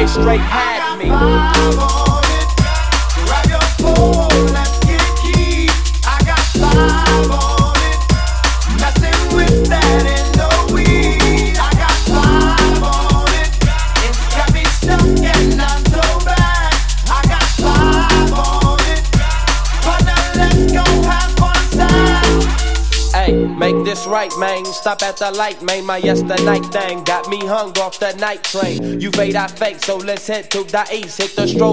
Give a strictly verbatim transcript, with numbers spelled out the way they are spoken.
It straight had me. Five on it. Grab your phone, let's get key. I got five on it. Messing with that and no weed. I got five on it. It's got me stuck and I'm so bad. I got five on it. But now let's go have fun time. Hey, make this right, man. Stop at the light, man. My yesterday thing got me hung off the night train. You fade, I fake, so let's head to the east. Hit the stroll